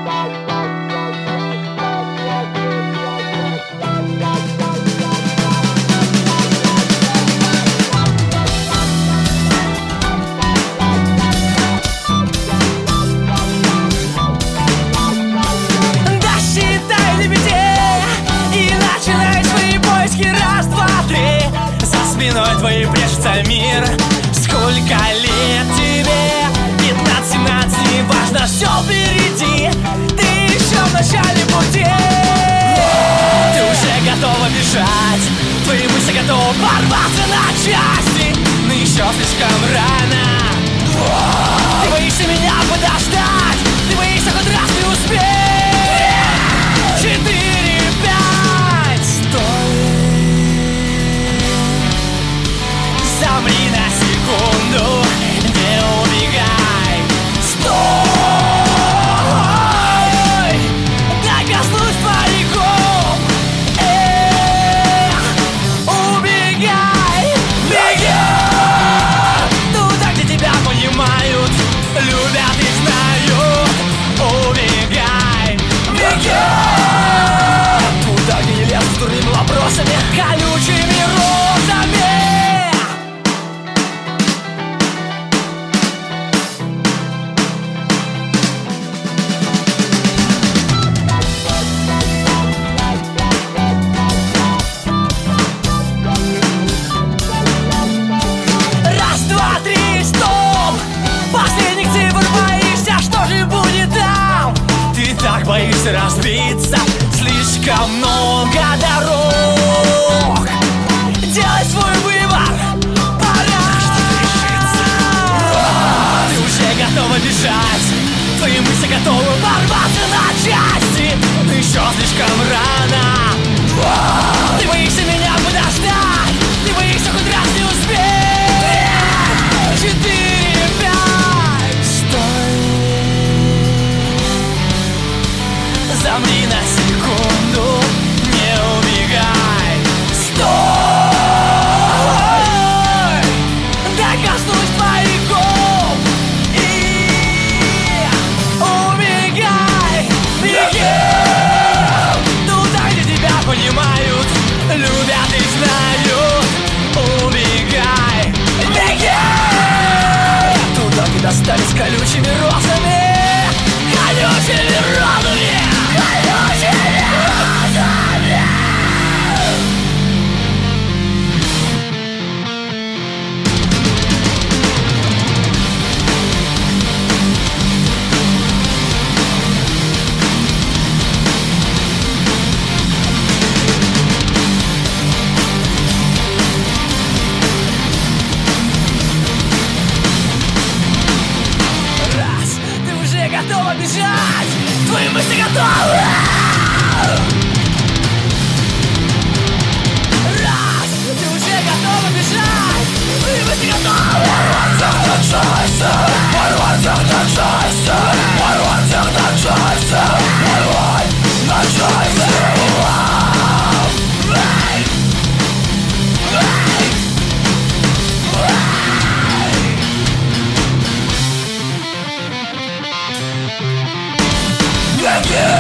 Твой прячется мир. Сколько лет тебе? 15-17, не важно, все впереди. Ты еще в начале пути. Ты уже готова бежать, твои мысли готовы порваться на части, но еще слишком рано. Ты боишься меня подождать, ты боишься хоть раз не успеть. 4, 5, стой. Замри на секунду, не убегай. Стой! Дай коснусь твоих губ. Убегай, беги туда, где тебя понимают, любят и знают. Убегай, беги туда, где не лезут с дурными вопросами, колючими розами. Боишься разбиться, слишком много дорог. Делай свой выбор, пора. Ты уже готова бежать, твои мысли готовы порваться на части, но еще слишком рано. Ты боишься меня подождать, ты боишься хоть раз не успеть. 4, 5, стой. Замри на секунду, не убегай. Стой! Дай коснусь твоих губ. И убегай, беги туда, где тебя понимают, любят и знают. Убегай, беги туда, где достались колючими розами. Колючими розами. Раз, ты уже готова бежать, твои мысли готовы. Раз, ты уже готова бежать, твои мысли готовы. Порвать их на части, порвать их на части, порвать на части. Беги!